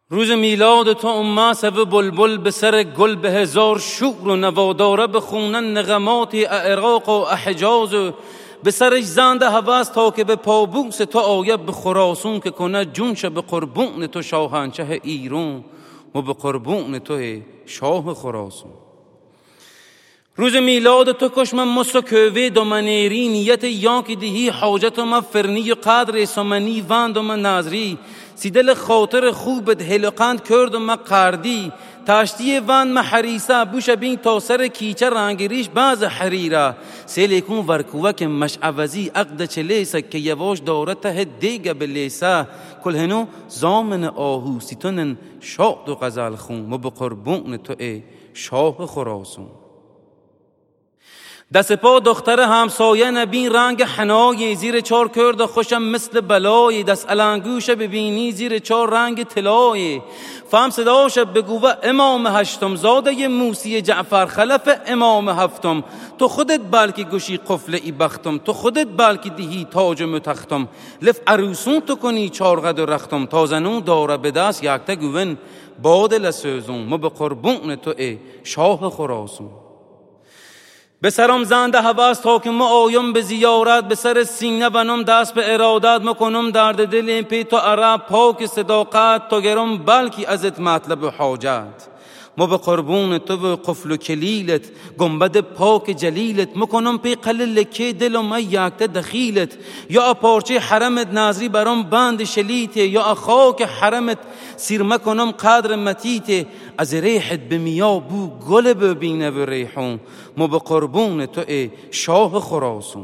روز میلاد تو امه سو بلبل به سر گل به هزار شور و نواداره بخونن نغمات عراق و احجاز به سرش زنده هوس تا که به پابوس تو آید به خراسون که کنه جونش به قربون تو شاهنشه ایران و به قربون تو شاه خراسون. روز میلاد تو کشم مسکوی دومنیری نیت یاکی دهی حاجت ما فرنی و قدر سمنی وند و من نظری سیدل خاطر خوبت هلقند کرد و ما قردی تاشتی وند محریسه بوش بین تا سر کیچه رنگریش باز حریره سیلیکون ورکوه که مشعوزی عقد چلیسه که یواش دارته دیگه بلیسه کل هنو زامن آهو سیتونن شاد و غزل خون و به قربون تو ای شاه خراسون. دست پا دختر همسایه نبین رنگ حنای زیر چار کرد خوشم مثل بلای دست علنگوش ببینی زیر چار رنگ طلای فهم صداش بگو امام هشتم زاده موسی جعفر خلف امام هفتم تو خودت بلکی گوشی قفل ای بختم تو خودت بلکی دهی تاج متختم لف عروسون تو کنی چارقد و رختم تازنون داره به دست یکته گوین باد لسوزون ما به قربون تو ای شاه خراسون. به سرم زنده هواست تا که ما آیم به زیارت به سر سینه بنم دست به ارادت مکنم درد دل این پی تو عرب پاک صداقت تا گرم بلکی ازت مطلب حاجت ما به قربون تو و قفل و کلیلت گنبد پاک جلیلت مکنم پی قلل که دلم یکته دخیلت یا پارچه حرمت نظری برام بند شلیته یا خاک حرمت سیر مکنم قدر متیته از ریحت به میا بو گل ببینه و ریحون ما به قربون تو ای شاه خراسون.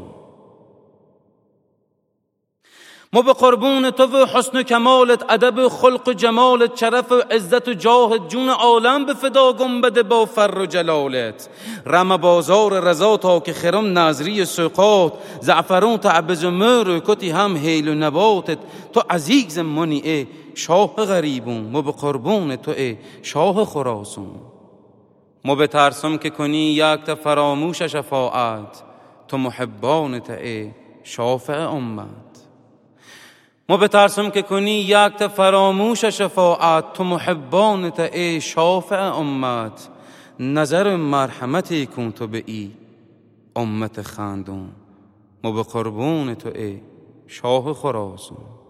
ما به قربون تو و حسن و کمالت ادب و خلق و جمالت شرف و عزت و جاهت جون عالم به فدا گنبد با فر و جلالت رم بازار رضا تا که خرم نظری سقاط زعفرون تعبز و مر کتی هم حیل و نباتت تو عزیز منی ای شاه غریبون ما به قربون تو ای شاه خراسون. ما به ترسم که کنی یک تا فراموش شفاعت تو محبانت ای شافع امت ما به ترسم که کنی یک تا فراموش شفاعت تو محبانت ای شافع امت نظر مرحمتی کن تو به ای امت خندون ما به قربون تو ای شاه خراسون.